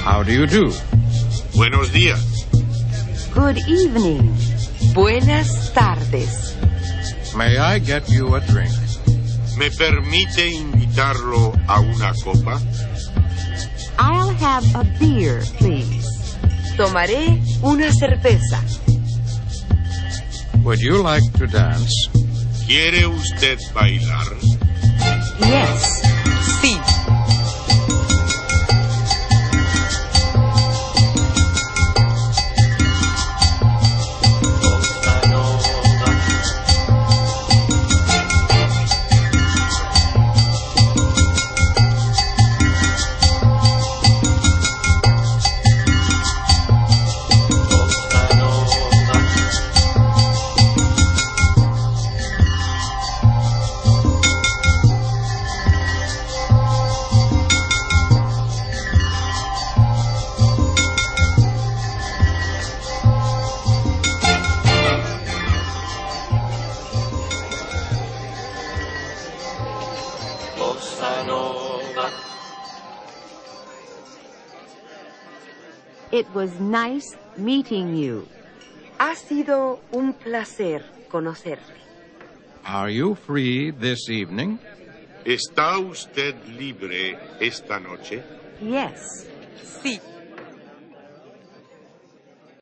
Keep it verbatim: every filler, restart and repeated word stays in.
How do you do? Buenos días. Good evening. Buenas tardes. May I get you a drink? ¿Me permite invitarlo a una copa? I'll have a beer, please. Tomaré una cerveza. Would you like to dance? ¿Quiere usted bailar? Yes. Sí. It was nice meeting you. Ha sido un placer conocerte. Are you free this evening? ¿Está usted libre esta noche? Yes. Sí.